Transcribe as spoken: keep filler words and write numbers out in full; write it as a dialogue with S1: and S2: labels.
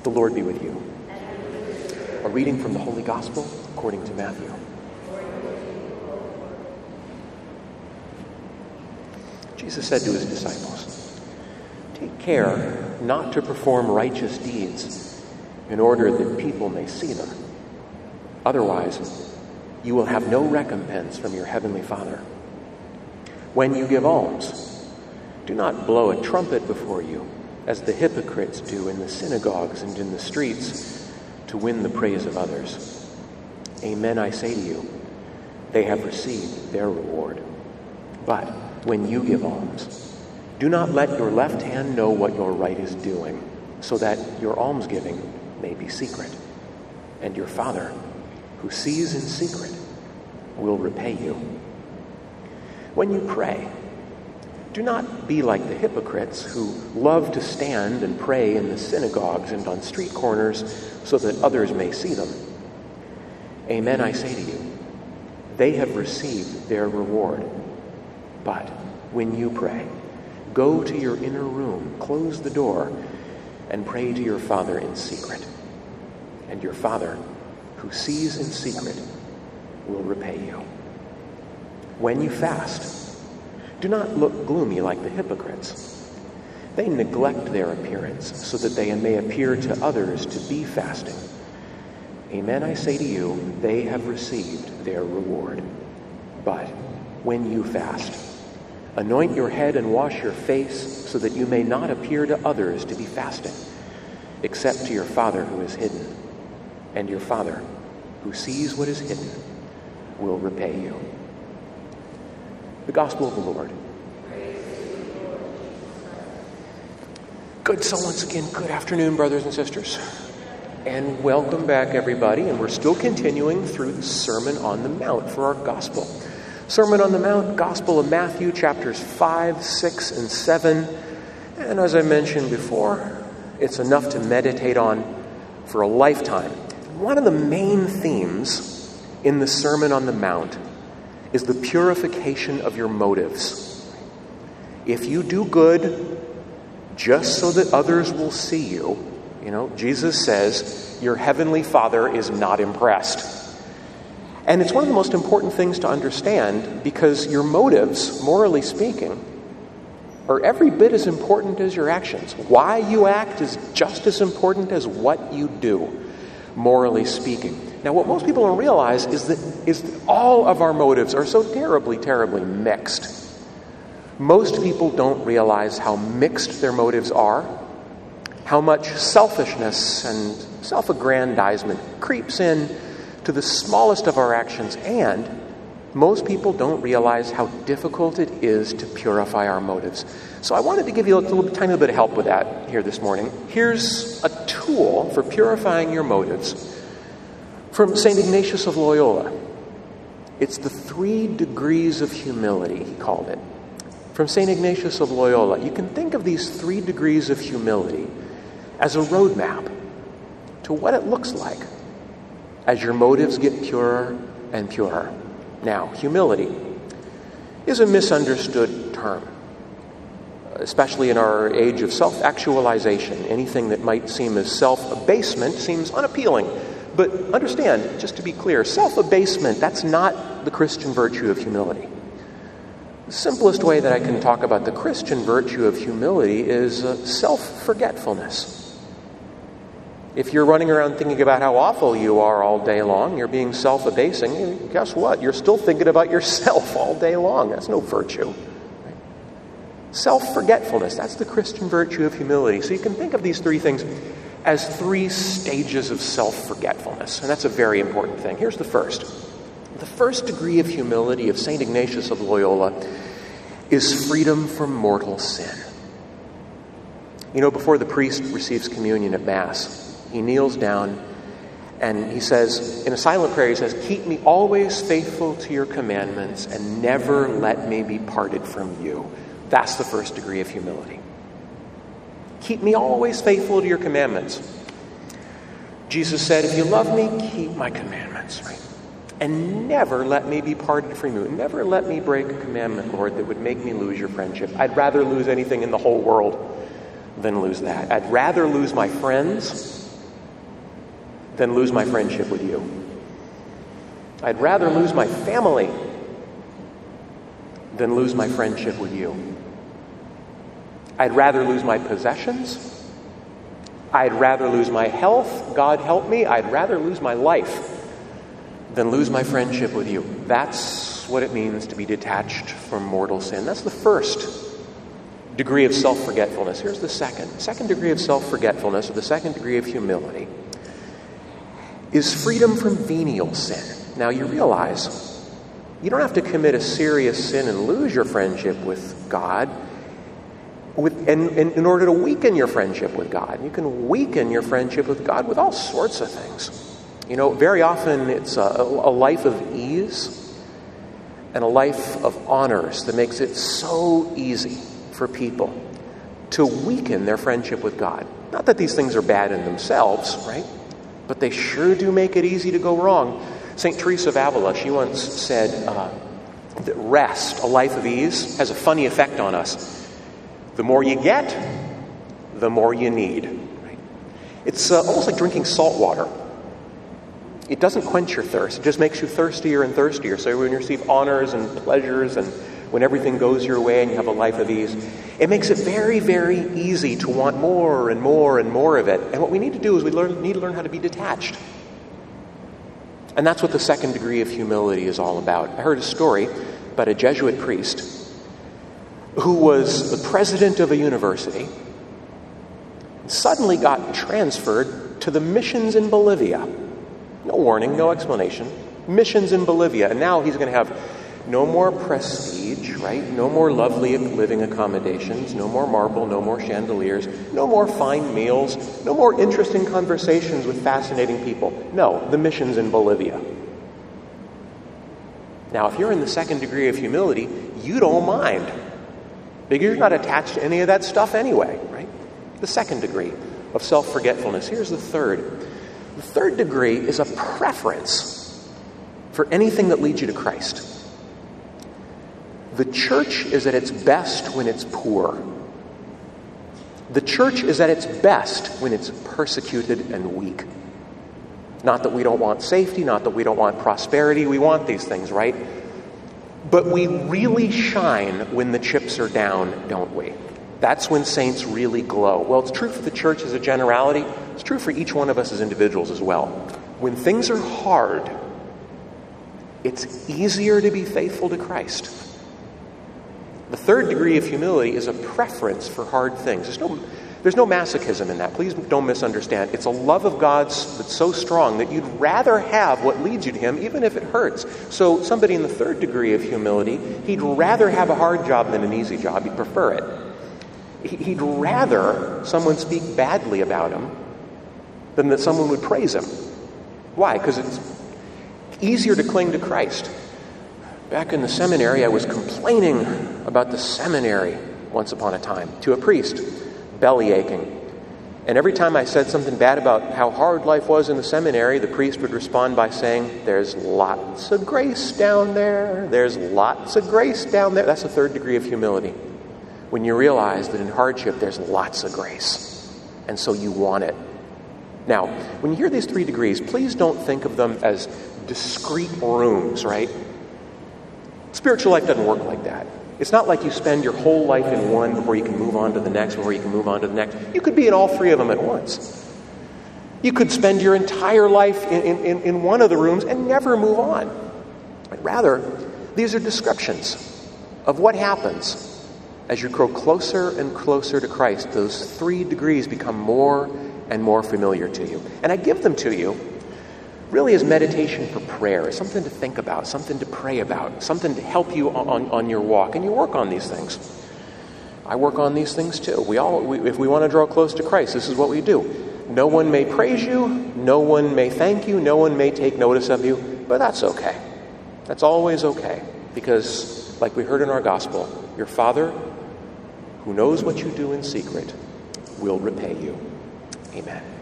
S1: The Lord be with you. A reading from the Holy Gospel according to Matthew. Jesus said to his disciples, "Take care not to perform righteous deeds in order that people may see them. Otherwise, you will have no recompense from your heavenly Father. When you give alms, do not blow a trumpet before you, as the hypocrites do in the synagogues and in the streets, to win the praise of others. Amen, I say to you, they have received their reward. But when you give alms, do not let your left hand know what your right is doing, so that your almsgiving may be secret. And your Father, who sees in secret, will repay you. When you pray, do not be like the hypocrites who love to stand and pray in the synagogues and on street corners so that others may see them. Amen, I say to you, they have received their reward. But when you pray, go to your inner room, close the door, and pray to your Father in secret. And your Father, who sees in secret, will repay you. When you fast, do not look gloomy like the hypocrites. They neglect their appearance so that they may appear to others to be fasting. Amen, I say to you, they have received their reward. But when you fast, anoint your head and wash your face so that you may not appear to others to be fasting, except to your Father who is hidden. And your Father, who sees what is hidden, will repay you." The Gospel of the Lord. Good. So once again, good afternoon, brothers and sisters. And welcome back, everybody. And we're still continuing through the Sermon on the Mount for our Gospel. Sermon on the Mount, Gospel of Matthew, chapters five, six, and seven. And as I mentioned before, it's enough to meditate on for a lifetime. One of the main themes in the Sermon on the Mount is the purification of your motives. If you do good just so that others will see you, you know, Jesus says your heavenly Father is not impressed. And it's one of the most important things to understand, because your motives, morally speaking, are every bit as important as your actions. Why you act is just as important as what you do, morally speaking. Now, what most people don't realize is that, is that all of our motives are so terribly, terribly mixed. Most people don't realize how mixed their motives are, how much selfishness and self-aggrandizement creeps in to the smallest of our actions, and most people don't realize how difficult it is to purify our motives. So I wanted to give you a little tiny bit of help with that here this morning. Here's a tool for purifying your motives from Saint Ignatius of Loyola. It's the three degrees of humility, he called it. From Saint Ignatius of Loyola, you can think of these three degrees of humility as a roadmap to what it looks like as your motives get purer and purer. Now, humility is a misunderstood term, especially in our age of self-actualization. Anything that might seem as self-abasement seems unappealing. But understand, just to be clear, self-abasement, that's not the Christian virtue of humility. The simplest way that I can talk about the Christian virtue of humility is uh, self-forgetfulness. If you're running around thinking about how awful you are all day long, you're being self-abasing, guess what? You're still thinking about yourself all day long. That's no virtue. Right? Self-forgetfulness, that's the Christian virtue of humility. So you can think of these three things as three stages of self-forgetfulness, and that's a very important thing. Here's the first. The first degree of humility of Saint Ignatius of Loyola is freedom from mortal sin. You know, before the priest receives communion at Mass, he kneels down and he says, in a silent prayer, he says, "Keep me always faithful to your commandments and never let me be parted from you." That's the first degree of humility. Keep me always faithful to your commandments. Jesus said, if you love me, keep my commandments, right? And never let me be parted from you. Never let me break a commandment, Lord, that would make me lose your friendship. I'd rather lose anything in the whole world than lose that. I'd rather lose my friends than lose my friendship with you. I'd rather lose my family than lose my friendship with you. I'd rather lose my possessions. I'd rather lose my health. God help me. I'd rather lose my life than lose my friendship with you. That's what it means to be detached from mortal sin. That's the first degree of self-forgetfulness. Here's the second. Second degree of self-forgetfulness, or the second degree of humility, is freedom from venial sin. Now you realize you don't have to commit a serious sin and lose your friendship with God with, and, and in order to weaken your friendship with God. You can weaken your friendship with God with all sorts of things. You know, very often it's a, a life of ease and a life of honors that makes it so easy for people to weaken their friendship with God. Not that these things are bad in themselves, right? But they sure do make it easy to go wrong. Saint Teresa of Avila, she once said uh, that rest, a life of ease, has a funny effect on us. The more you get, the more you need. Right? It's uh, almost like drinking salt water. It doesn't quench your thirst. It just makes you thirstier and thirstier. So when you receive honors and pleasures and when everything goes your way and you have a life of ease, it makes it very, very easy to want more and more and more of it. And what we need to do is we learn, need to learn how to be detached. And that's what the second degree of humility is all about. I heard a story about a Jesuit priest who was the president of a university and suddenly got transferred to the missions in Bolivia. No warning, no explanation. Missions in Bolivia. And now he's going to have no more prestige, right? No more lovely living accommodations, no more marble, no more chandeliers, no more fine meals, no more interesting conversations with fascinating people. No, the missions in Bolivia. Now, if you're in the second degree of humility, you don't mind, because you're not attached to any of that stuff anyway, right? The second degree of self-forgetfulness. Here's the third. The third degree is a preference for anything that leads you to Christ. The church is at its best when it's poor. The church is at its best when it's persecuted and weak. Not that we don't want safety, not that we don't want prosperity. We want these things, right? But we really shine when the chips are down, don't we? That's when saints really glow. Well, it's true for the church as a generality. It's true for each one of us as individuals as well. When things are hard, it's easier to be faithful to Christ. The third degree of humility is a preference for hard things. There's no, there's no masochism in that. Please don't misunderstand. It's a love of God's that's so strong that you'd rather have what leads you to Him, even if it hurts. So somebody in the third degree of humility, he'd rather have a hard job than an easy job. He'd prefer it. He'd rather someone speak badly about him than that someone would praise him. Why? Because it's easier to cling to Christ. Back in the seminary, I was complaining about the seminary once upon a time to a priest, belly aching. And every time I said something bad about how hard life was in the seminary, the priest would respond by saying, "There's lots of grace down there. There's lots of grace down there." That's the third degree of humility. When you realize that in hardship, there's lots of grace. And so you want it. Now, when you hear these three degrees, please don't think of them as discrete rooms, right? Spiritual life doesn't work like that. It's not like you spend your whole life in one before you can move on to the next, before you can move on to the next. You could be in all three of them at once. You could spend your entire life in, in, in one of the rooms and never move on. Rather, these are descriptions of what happens as you grow closer and closer to Christ. Those three degrees become more and more familiar to you. And I give them to you really as meditation for prayer, as something to think about, something to pray about, something to help you on, on, on your walk. And you work on these things. I work on these things too. We all, we, if we want to draw close to Christ, this is what we do. No one may praise you, no one may thank you, no one may take notice of you, but that's okay. That's always okay. Because, like we heard in our gospel, your Father, who knows what you do in secret, will repay you. Amen.